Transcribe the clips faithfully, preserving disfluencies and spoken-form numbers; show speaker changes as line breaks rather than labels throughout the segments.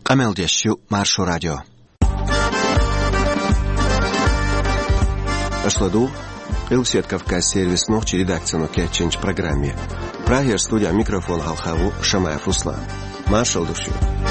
Qameldeshu Marsho Radio. Ашладу, Илсет Кавказ сервис ночи редакцию Кетченч программе. Прагер студия микрофон Халхаву Шамаев Руслан. Маршал душу.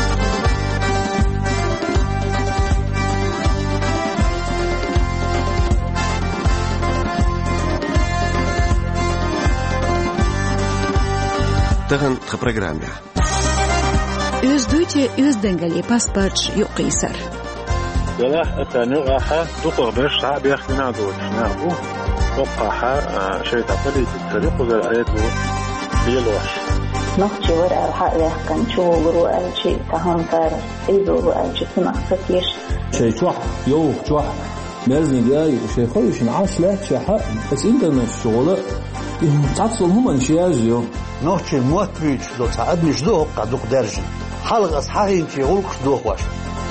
Таган в программе.
Өздүйте өзденгали паспорт юқисар.
يلا أتنوعها تقرب الشعب يخدنا دول نعبو وقعها شيء تقليد الطريق وذا الآيات بيلوح
نقش ورقة الحق يحكن شو ورقة شيء تهم فارس إيدو ورقة جسم أخفتيش
شيء شوح يو شوح مرزن جاي وشيء خلوش نعاش له شيء حق بس إنترنت شغله تعتصل هم نشياجيو
نقش الموت بيج لو تعبني شدوه قدوق درجي حلقة صحيح انتي غلق شدوه واش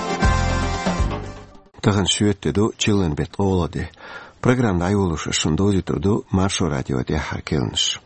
Таган шүеттеду чилен бет оладе. Програмда айолуша шундози турду Маршо радио де харкелнш.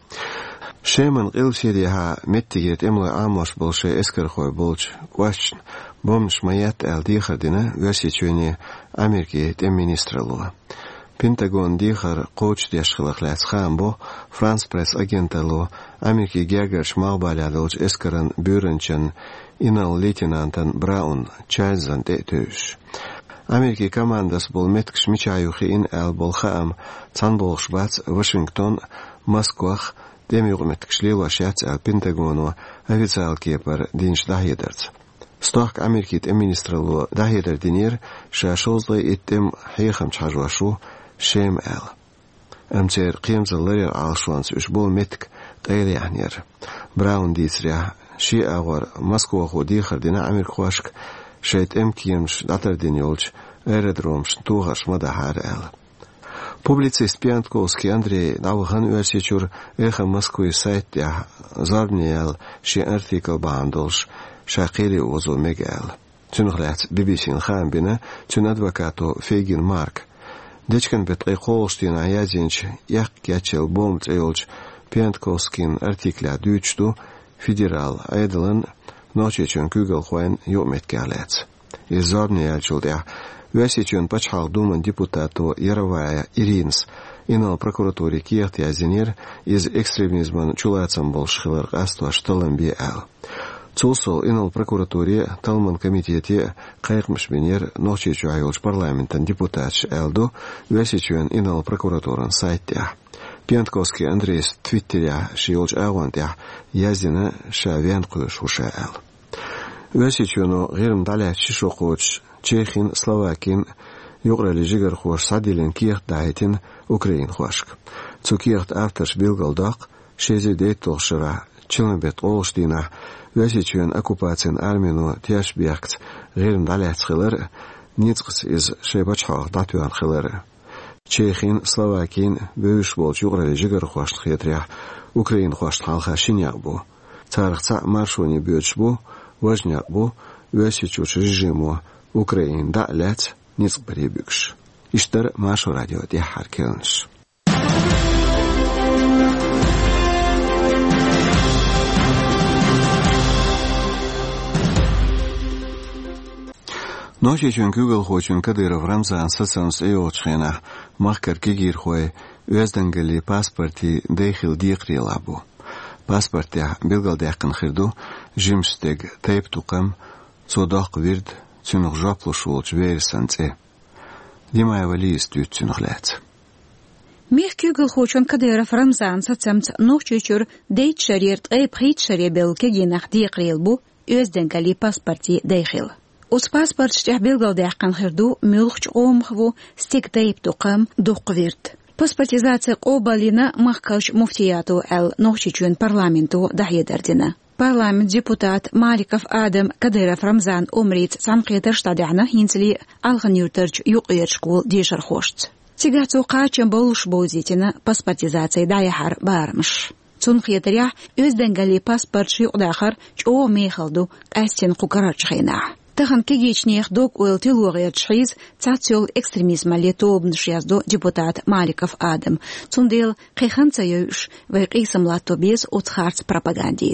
Шеман илсидиха меттигет эмле амош болше эскерхой болч квашн бомш маят эл дихардина весичуни Америки тем министрлуа. Пентагон дихар коуч дешхлахлас хамбо Франс пресс агентало Америки гягаш малбалядолч эскеран бюренчен инал лейтенантан Браун Чайлзан детөш. Америки командас бол меткш мичаюхи ин эл бол хаам цанболш бац Вашингтон Москвах демюг меткш лилашац эл Пентагону официал кепар динш дахедерц. Сток Америки тем министрлу дахедер динер шашозлы иттем хейхам чхажвашу шем эл. Амчер қимзаллар алшуанс уш бол метк тайли ахнер. Браун дисря ши агор Москва ходи хардина Америк хвашк شاید امکیمش داتر دنیولش اردرومش توغش مدهار ال. پوبلیسیست پیانتکوسکی اندری داوخان ورسیچور ایخ مسکوی سایت یا زارنیال شی ارتیکل باندلش شاقیلی اوزو میگل. چنخلات بی بی سین خان بینه چن ادوکاتو فیگین مارک. دچکن بتقی قولشتین عیازینچ یک گچل بومت ایولش پیانتکوسکین ارتیکلا دوچتو فدرال ایدلن نوچهچون کوگل خوین یومت گالت. ازادنیال شده. واسیچون پچهال دومن دیپوتاتو یروای ایرینس اینال پروکوراتوری کیختی ازینیر از اکستریمیزمن چولاتسام bolşılar قاستواش تلم بی ال. Цусол اینال پروکوراتوری تلمن کمیتیتی قایقمش بینیر نوچهچو ayolş parlamentن دیپوتاتش الدو واسیچون اینال پروکوراتورن سایتیا. Пентковский Андрейс твиттеря шиолж агвантя язина шавян куш ушаал. Васичуно герм даля шишокоч Чехин Словакин юграли жигер хош садилен киерт дайтин Украин хошк. Цукиерт авторш билгалдак шези дейтолшера чилнбет олштина васичун оккупацион армину тяшбиакт герм даля цхилер ницкс из шебачхах датуан хилер. Чехин, Словакин, бөйш болч юграли жигер хошт хетря, Украин хошт халха шиняк бу. Цархца маршуни бөйш бу, важняк бу, весичуч режиму Украин да лец ницк барибюкш. Иштер Маршо радио де харкелнш. Ночечен күгел хочен Кадыров Рамзан соцсанс эйочхена махкар кигир хой өзденгели паспорти дейхил диқрилабу. Паспортя билгалдякын хирду жимстег тейп тукам цодақ вирд цюнух жаплушулч версанце. Димаева лист цюнухлец.
Мих күгел хочен Кадыров Рамзан соцсанс ночечур дейт шариерт эйп хит шаребел кегинах диқрилбу өзденгели паспорти дейхил. Us pasport steh bilgaldeqan khirdu mulch qomxvu stik tayib tuqam duqvirt. Pasportizatsiya qobalina mahkash muftiyatu al nochchun parlamentu dahyederdina. Parlament deputat Malikov Adam Kadyrov Ramzan umrit sanqeter shtadana hinsli alghan yurtarch yuqyershkul deshar khost. Tigatsu qacham bolush bozitina pasportizatsiya dayahar barmish. Sunqeterya özdengali pasport yuqdaxar cho mexaldu qastin qukarachkhina. Тахан кегечнех док уэлти лугает шиз цацюл экстремизма летобн шязду депутат Маликов Адам. Цундел кайханца юш вайқисам латто без уцхарц пропагандиц.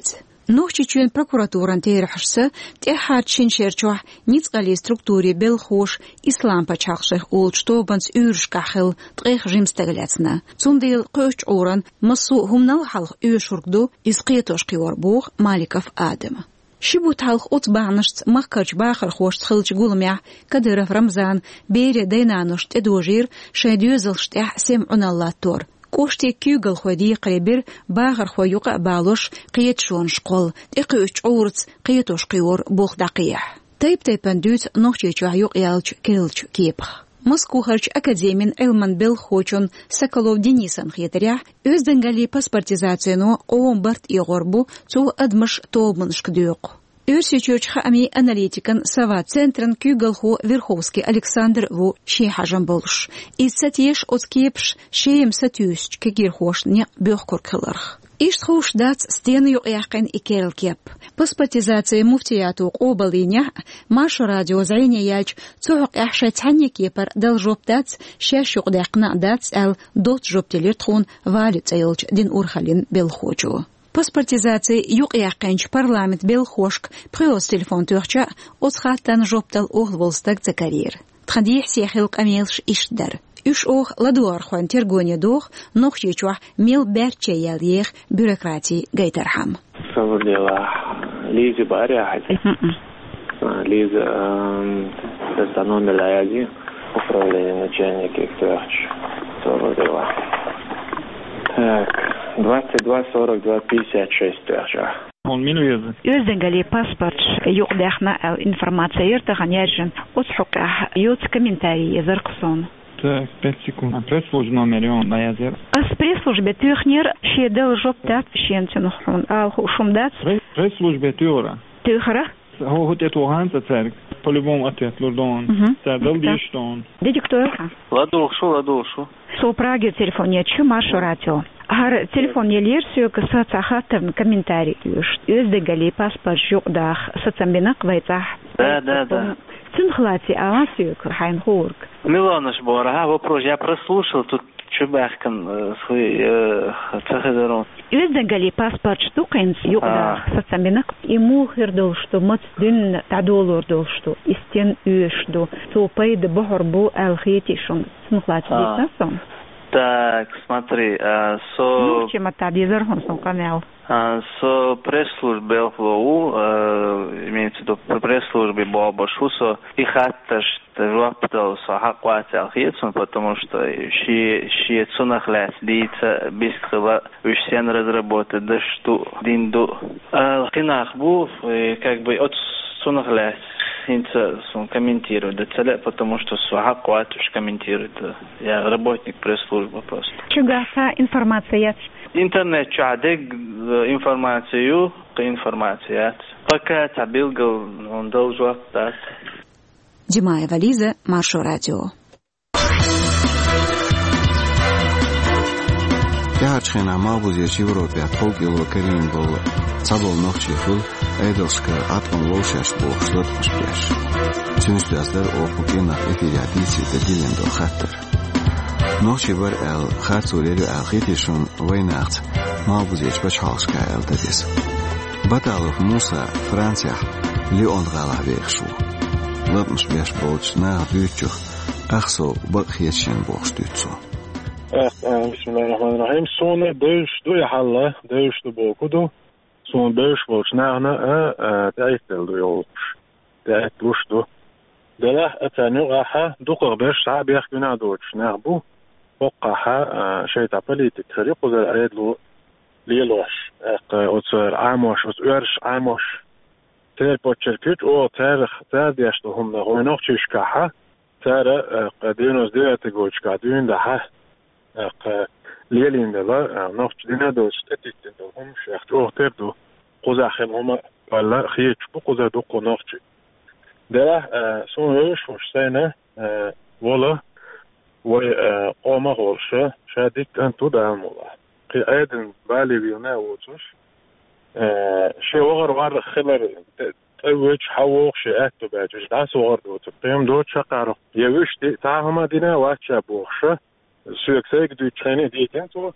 نوخشيتشون прокуратуран тейрхшса техарчин шерчох ницгали структуре белхош ислам пачахших улчтобанс үршкахил тгех жимстаглятсна цундил кыч оран масу хумнал халх үйшургду исқетош қиорбух Маликов Адам شبوت هالخ أطبعنشت مكرج باخر خوش تخلج قولميع كدر في رمضان بيري دينانشت ادوجير شايدوزلشت اح سمعنا الله تور كوشتي كيوغل خوادي قريبر باخر خو يقع بالوش قيت شون شقول اقيوش عورت قيتوش قيور بوخ دقيح تيب تيبان دوت نوخشي يوق يالج كيلج كيبخ Москву харч академин Элман Белхочун Соколов Денисан хитрях өзденгали паспортизацияну оомбарт игорбу цу адмыш толманшкдюк. Өрсечёчха ами аналитикан Сава центран Кюгалху Верховский Александр Ву Шехажан болш. Исатьеш отскепш шеем сатюсч кегирхош не бёхкуркаларх. Иштхуш дац стены юqyaqen икерлкеп. Паспортизация муфтияту обалиня Маша радио зрение ялч цуq яхша танник епер дал жоп дац шеш юqdaqna дац ал дот жоптелер тхун валит заилч дин урхалин белхочу. Паспортизация юqyaqench парламент белхошк приос телефон турча отхаттан жоптал оглволстак закарир. Тхадих сехилк амелш иштдар. Үш ох ладуар хуан тергоне дох нох чечуах мел берче яльех бюрократии гайтархам.
Савдела Лиза Баря. Лиза это номер один управления начальника Экторч. Савдела. Так, двадцать два сорок два пятьдесят шесть тверджа.
Он минует.
Özdengeli pasport yuqdaqna информация ертаган яжин отхуqa ют комментарий язарксон.
Так, пять секунд. Пресс-служба номер он наязер.
С пресс-службе тюхнер шедел жоптат шенченхун ал шумдат.
Пресс-службе тюра.
Тюхра?
هو هو تتوهان تترك по-любому ответ лордон. Садал биштон.
Дедиктор.
Ладушу, ладушу.
Сопраги телефоне чу Машу радио. Har telefon jelirsiu ka satsa hatarn комментарий юш. Özdegeli pasport juqdaq satsambinak vaytah.
Да, да, да.
Цинхлати авасию хайн хорг.
Милоныш бора, вопрос я прослушал тут чубахкан свой цахадарон.
Özdegeli pasport штукаинс juqdaq satsambinak ему хирдол что мат дин тадолордол что истен юшду. Сопай де бахарбу алхетишон. Цинхлати дисасон.
Так, смотри, а, со...
Ну, чем это дизер, он сам канал.
А, со пресс-службы ЛФУ, а, имеется в виду пресс-службы Бабашу, со их атташ жоптал со хаквати алхетсон, потому что ши ши цунахляс лица бискова ущен разработать, да что динду. Алхинах бу, как бы от цунахляс. Инца комментирует, да целя, потому что Суахакуат уж комментирует. Я работник пресс-службы просто.
Чугаса информация?
Интернет чадек информацию, информация. Пока табилгал, он должен отдать.
Димаева Лиза, Маршо радио.
Яачхена мабузе Европе отполгило Карин был цабол нохчифул эйдоскар атом лошаш бохшлот шпяш. Цинстяздар опукена эфириадиси дадилен до хаттер. Нохчивар эл хатсулеру алхитишун вайнахт мабузе чбачхалшка эл дадис. Баталов Муса Франция Леон гала вехшу. Лапмш бяш болч на рючух ахсо бахьечен бохштуцу.
بسم الله الرحمن الرحيم سون دوش دو يحلا دوش دو بوكودو سون دوش بوش نعنا ا تايتل دو يوش تايتلوش دو دلا اتانيو راحة دو قربش شعب يخبنا دوش نعبو وقعها شيء تابلي تتخريق وزا العيد لو ليلوش اوتسر عاموش اوتورش عاموش تير بوتشركيت او تاريخ تاديش دو هم نغوي نوخشيش كاحا تارا قدينوز ديواتي قوش قادوين دحا ليلين دلا نوخش دينا دوش تتيتين دو هم شيخت اوهتر دو قوزا خيم هما بالا خيش بو قوزا دو قو نوخشي دلا سون اوش وش سينا ولا وي قوما غورشا شاديك انتو دامولا قي ايدن بالي بيونا ووتوش شي وغر وغر خلر تأويج حووق شي اكتو باجوش داس وغر دوتو قيم دوت شقارو يوش دي تاهما دينا واتشا بوخشا سوكسيك دو تشيني ديتين تو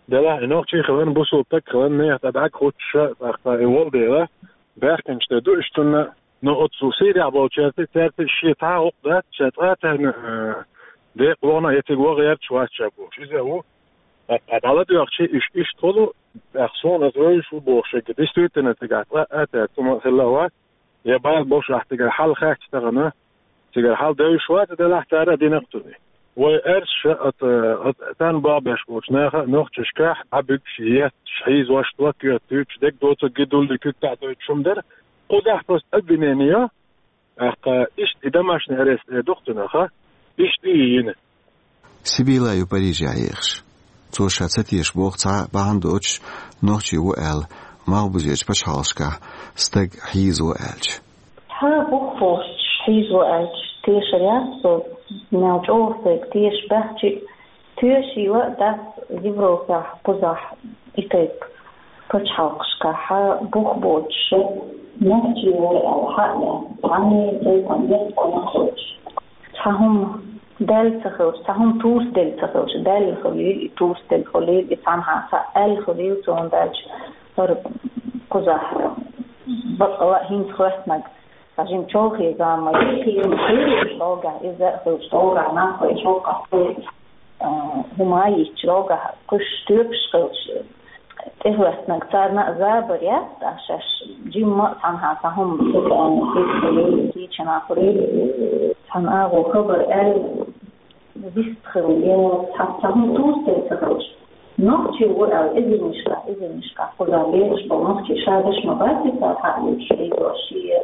ده إنه شيء خلنا بوصل تك خلنا يتابعك خود شيء أخطاء يوال ده بأختن شتدو إشتنا نقط سوسيري عبال شرطة شرطة شيء تعاق ده شرطة هن ده قوانا يتجوا غير شوات شابوش إذا هو على ده شيء إيش إيش طلو أخصون أزواج شو بوش كده استويت نتجات أتا ثم خلاها يبقى بوش راح تجار حال خاك تغنى تجار حال ده شوات ده راح تعرف دي نقطة وأرش أت أت تان بابش بوش ناخ نوختش كح عبد شيء شيء زواج توك يتوش دك دوت جدول دك تعطي شو مدر قد أحبس أبنانية أخ إيش إذا ماش نعرف دكتور أخ إيش دينا
سبيلا يبريج عيش توش هتيش بوقت بعندوش نوختي وقال ما بزيج باش هالشكا استج حيز وقالش
ها بوخوش حيز وقالش تيش رياسو ناوجوفك تيش بحجي تيشي وقت يبروكح قزح إتيب باش هالشكا ها بوخ بوش نحكي وحقنا عني زيكم يسكن نخرج تهم دال تخرج تهم توس دال تخرج دال خليل توس دال خليل يتعنها سأل خليل تون دالش صار قزح بقى هين خرجنا عشان شوخي زعما يكفي مخير شوقع إذا خرج شوقع ناخذ شوقع هما يشوقع كش تبش خرج إخواتنا كتارنا زابر يا عشاش جيم عنها سهم كأن في خليل في شنا خليل عن أغو خبر قال بيستخدموا حتى هم توصل تخرج نقطي وقع إذا مشكلة إذا مشكلة كلها ليش بنقطي شادش ما بعرف صار حالي شيء وشيء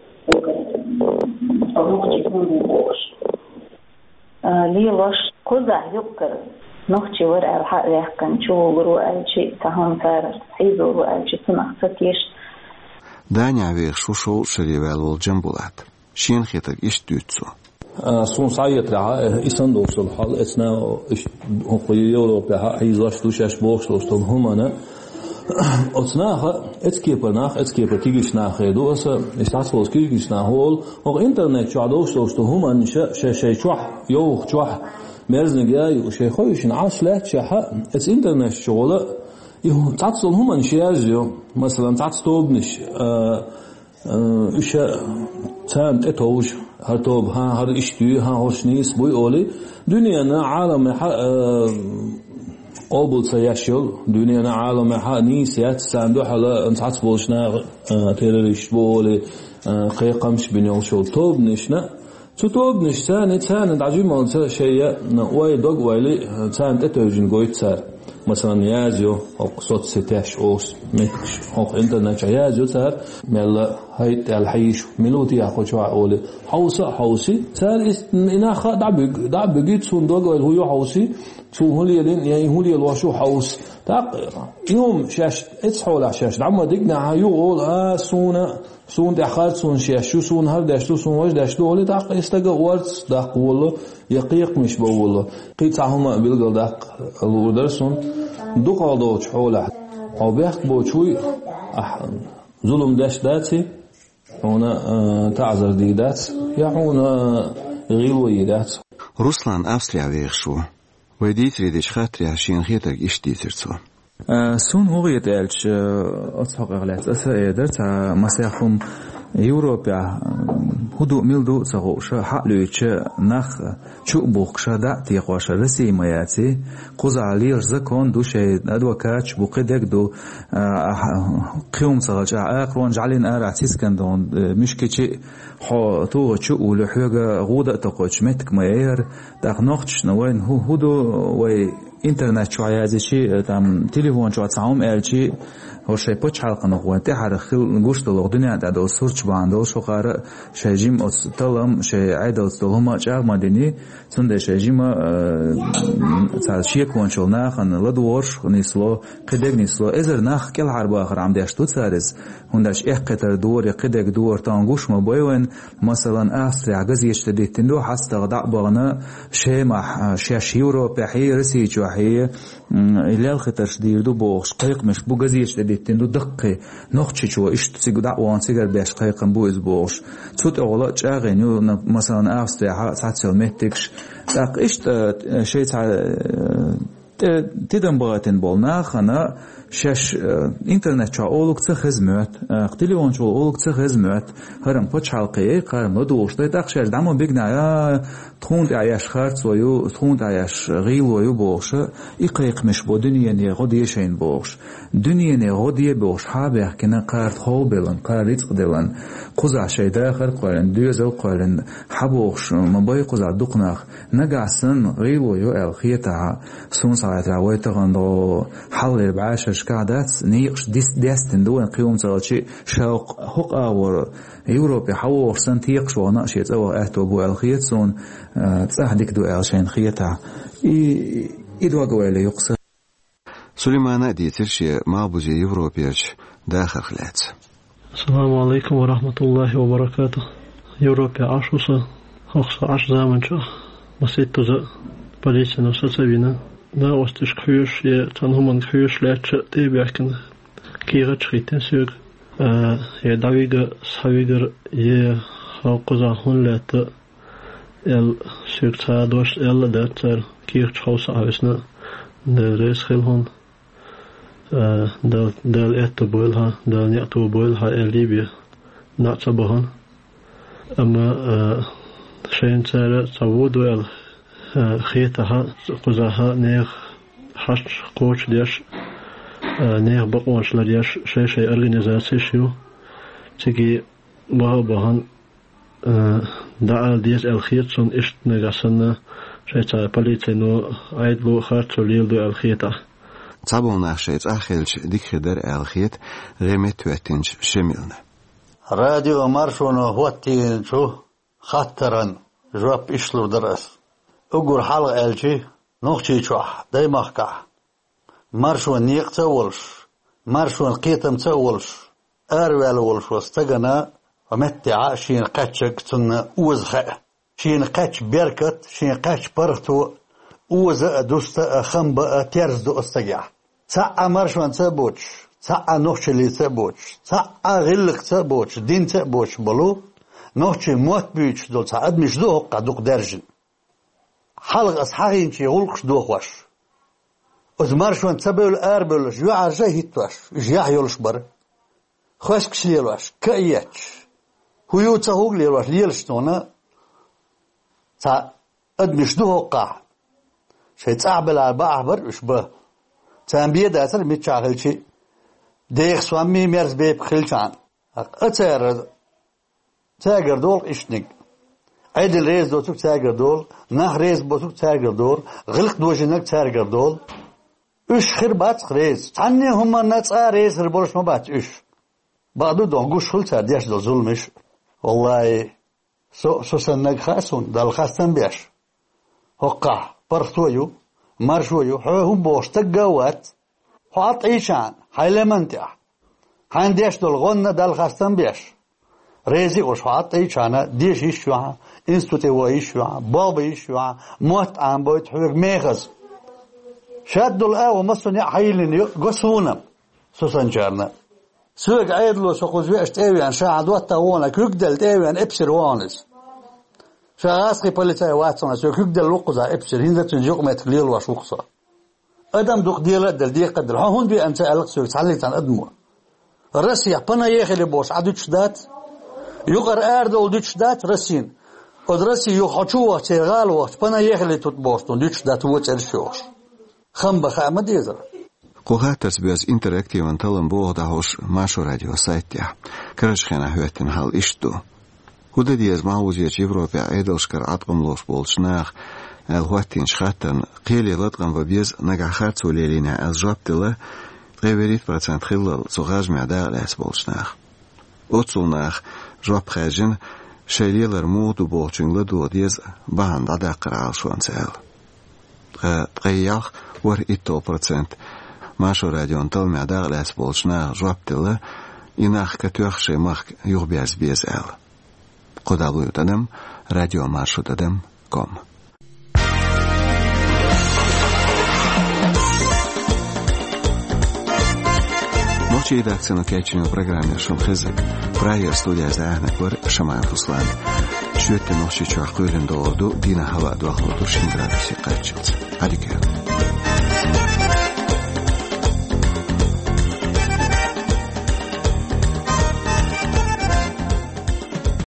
بنقطي يكون بوش ليه لش كلها يذكر نقطي ورقة الحق يحكم شو وقروا شيء تهم صار حيزو وقال شيء تنقصتيش
دانيا وير شو شو شريوال والجنبولات شين خيتك إيش دوتسو
سون سعيت لها إيسان دوسل حال إثنا قيورو بها حيزاش دوشاش بوش دوستل همانا أثناها إتكيبناخ إتكيب تيجيش ناخدو أس إستعصل كيجيش ناهول أو إنترنت شو عدوش دوستل همان شيء شيء شيء شوح يوه شوح مرزن جاي وشيء خويش نعاش لا شيء إس إنترنت شغله يو تعصل همان شيء مثلا تعصل بنش إيش تان إتوش هرتوب ها هر إشتي ها هرشنيس بوي أولي دنيانا عالم حق قبل سياشل دنيانا عالم حق نيسيات ساندو حلا انتعص بولشنا تيريش بولي قيقمش بنيول شول توب نشنا تو توب نش تاني تاني دعجي مالتا شيء واي دوغ وايلي تاني إتوجين قويت سار مثلا يازيو أو صوت ستاش أوس متش أو إنترنت يازيو تار ملا هيت الحيش ملوتي أخو شو أولي حوسة حوسي تار إس إنا خا دعب دعب جيت صندوق ولا هو حوسي شو هو اللي يعني هو اللي الوشو حوس تاق يوم شاش إتصحوا على شاش دعم دقنا هيو أول آه سونا سون دخلت سون شاش شو سون هر دشتو سون وش دشتو أولي تاق استجا ورث دق والله يقيق مش بقوله قيت عهما بيلقى دق الودرسون دو قادوش حوله أو بيحك بوشوي ظلم داش داتي هنا تعذر دي دات يعونا غيلوي دات
روسلان أفسريا ويخشو وديت ريدش خاطري عشان خيتك إيش ديترتو
سون هو يتقالش أصحق أغلات أسا إدرت مسيحهم يوروبيا هدو ميلدو سغوش حقلوش نخ شو بوخشا دعتي قواش رسي مياتي قوز علي رزكون دو شيء أدوكاتش بوقدك دو قيوم سغلش أقرون جعلين أرع تيسكندون مش كتشي حو تو شو ولحوغا غودة تقوش متك ميير داق نوختش نوين هدو وي إنترنت شو عيازي شي تام تليفون شو عتساهم ألشي هو شيء بتش حلقة نقوان تحر خل نقوش تلو الدنيا تعدو سورش باندو شو قارئ شيء جيم أستلم شيء عيدا أستلهم أشعر مدني سند شيء جيم تعال شيء كون شو ناخ أن لدورش نسلو قدق نسلو إذا ناخ كل حرب آخر عم داش تسارز هنداش إيه قطر دور قدق دور تانقوش ما بيوين مثلا أسرع عجز يشتدي تندو حس تغدع بغنا شيء مع شاش يورو بحي رسي جو حي إلى الخطر شدير دو بوش قيق مش بو جز يشتدي تندو دقة نخشة شو إيش تسيق دعوان سيجر بيش قيقا بو إزبوش تود أغلاق شاغينيو مثلا أسرع ساتسل متكش دق إيش شيء تدم بغاتن بولنا خنا شش انترنت شا اولوك څه خدمت تليفون شو اولوك څه خدمت هرم پچ حلقه قرم دوشته تخشر دمو بگنا تخوند عياش خرط ويو تخوند عياش غيل ويو بوش يقيق مش بو دنيا ني غدي شين بوش دنيا ني غدي بوش حابه كنا قرط هو بلن قريت قدلن قزع شي داخل قرن دوزو قرن حبوش مباي قزع دقنخ نقعسن غيل ويو الخيتا سون ساعات عويت غندو حل بعاش قعدات نيقش ديس ديستن دون قيوم تغلشي شوق حق اور يوروبي حوور سنتيقش وناشيت او اهتو بو الخيت سون تصاحدك دو الشين خيتا اي ادوا قويله يقصر
سليمان دي ترشي ما بوزي يوروبيش داخل خلات.
السلام عليكم ورحمة الله وبركاته. يوروبيا عشوصة خخصة عش زامن شا مسيت تزا بليسنا سسبينا دا وستش كيوش يه تنهمن كيوش لاتش تيبيكن كيغة شخيتن سيوغ يه داويغ ساويغر يه خاقوزا هون لات ال سيوغ تادوش ال دات كيغ تخوصا عوسنا دل ريس خيل هون دل دل اتو بويلها دل نيأتو بويلها ال ليبيا ناتسا بوهن اما شين تارا تاودو ال خيتها قزاها نيخ حش قوش ديش نيخ بقوش لديش شي شي أرغنيزاسي شيو تيجي بها بهان دعال ديش الخيط سن اشت نغسن شي تا بليتي نو عيدلو خارتو ليلدو الخيطة
تابو ناخشيت اخيلش ديك خدر الخيط غيمت واتنج شميلنا
راديو مارشونو هوتين شو خطرن جواب اشلو درس أقول حلقة ألشي نوخشي شوح داي مخكع مارشون نيق تولش مارشون قيتم تولش أروال ولش واستغنا ومتي عاشين قاتشك تن وزخة شين قاتش بيركت شين قاتش برختو وزا دوستا خنبا تيرز دو استجع ساعة مارشون تبوش ساعة نوخشي لي تبوش ساعة غلق تبوش دين تبوش بلو نوخشي موت بيش دول ساعة مش دو قدوق درجن حلق أصحاحين شيء غلقش دوخوش أزمار شوان تبول أربل جوع جاي هتوش جياح يولش بر خوش كشليلوش كأياتش هيو تهوغ ليلوش ليلش نونا تا أدمش دوه قاع شيء تعبل على بعبر وش به تنبيه داتر متشاغل شيء ديخ سوامي ميرز بيب خلشان أتير تاجر دول إشنق عيد الرئيس دوتوك تاجر دول نح رئيس بوتوك تاجر دول غلق دوجنك تاجر دول اش خير بات رئيس تاني هما نتسا رئيس ربولش ما بات اش بعدو دونگوش خل ترديش دو ظلمش والله سو سو سنگ خاسون دال خاستن بيش هقع برختويو مرشويو هم بوشتك جوات حاط ايشان حيلا منتع هنديش دول غن دال خاستن بيش رئيسي وش حاط ايشانا ديش ايشوها انستوتي وايشوا بابا ايشوا موت عم بوت حوق ميخز شادوا الآو مصن يحيلن قصونا سوسن جارنا سوق عيدلو سوق زويش تاويان شاعد وطا وانا كيقدل تاويان ابسر وانس شاعاسقي بوليتاي واتسونا سوق يقدل وقزا ابسر هندتن جوق ما تقليل وشوقصا ادم دوق ديلا دل دي قدر هون بي انت الق سوق تعلي تن ادمو الرسي بنا يخلي بوش عدو تشدات يقر اردو دو تشدات رسين ودرسي يخشوا تيغال وقت بنا يخلي تطبوستون ديش داتوت الشوش خم بخامة ديزر
قوهاترس بيز انتراكتيوان تلن بوغدا هوش ماشو راديو سايتيا كرشخينا هوتن حال اشتو هودا ديز معوزية يوروبيا ايدلشكر عطقم لوش بولشناخ الهواتين شخاتن قيلي لطقم وبيز نقع خارتسو ليلينا الجابتلا غيبريت برسنت خلال سوغاج معدا لاس بولشناخ اوتسولناخ جواب خاجن شيليلر مودو بوچنگل دو ديز باند عدا قرال شوان سهل تغييخ ور اتو پرسنت ماشو راديون تل معدا لاس بولشناخ جواب تلا إناخ كتوخ شيمخ يوغ بيز بيز ال قدالو يتدم راديو مارشو تدم كوم Moći redakcija na kećenju programe Šum Hizek, prajer studija za Ahnekvar, Šamajan Ruslan. Čujete noći čuah kujlen do ordu, dina hava dvahlu dušin gradasi Qajčilca. Adike.